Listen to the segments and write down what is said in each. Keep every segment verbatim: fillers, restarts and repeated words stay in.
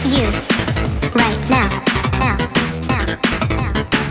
you right now, now, now, now.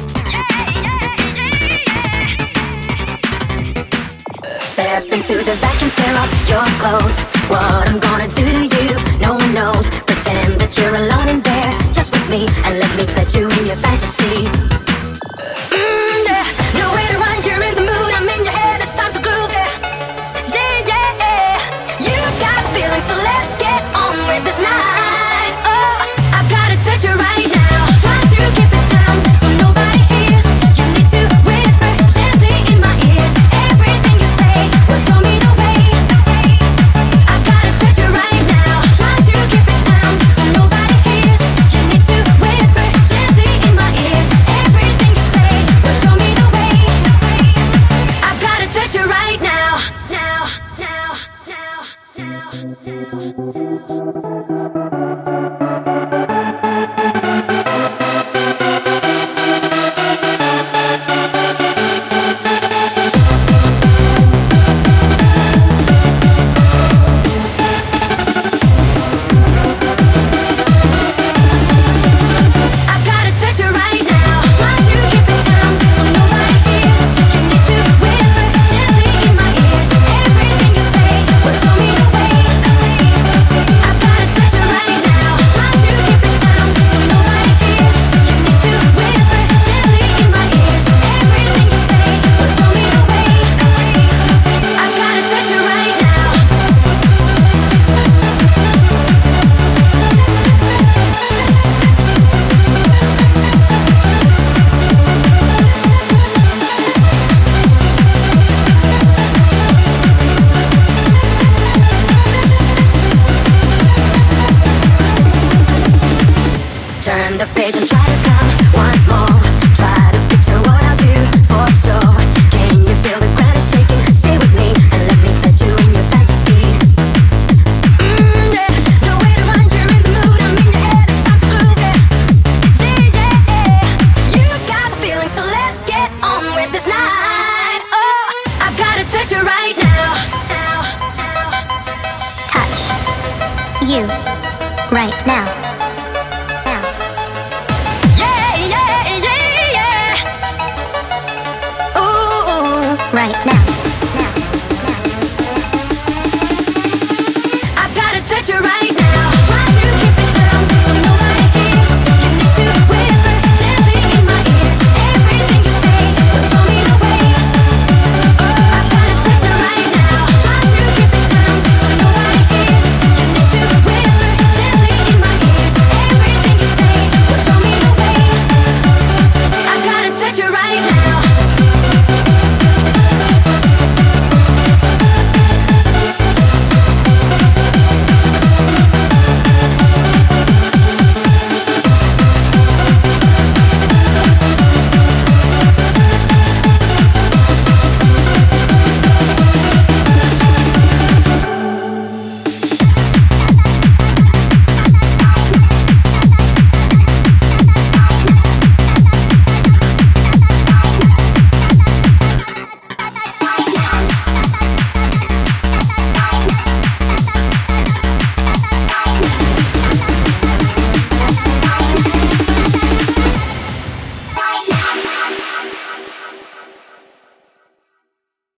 Step into the vacuum, tear off your clothes. What I'm gonna do to you, no one knows. Pretend that you're alone in there, just with me, and let me touch you in your fantasy. Mm, yeah. Nowhere to run, you're in the mood, I'm in your head, it's time to groove, yeah. Yeah, yeah, you got feelings, so let's get on with this night. Oh, I've gotta touch you right now, trying to keep it down so nobody hears. You need to whisper gently in my ears. Everything you say will show me the way. I've gotta touch you right now, trying to keep it down so nobody hears. You need to whisper gently in my ears. Everything you say will show me the way. I've gotta touch you right now, now, now, now, now, now. Turn the page and try to come once more. Try to picture what I'll do for sure. Can you feel the ground is shaking? Stay with me and let me touch you in your fantasy. Mm, yeah. Nowhere to run, you're in the mood, I'm in your head, it's time to groove, yeah. Yeah, yeah, you got a feeling, so let's get on with this night. Oh, I've gotta touch you right now, now, now. Touch you right now.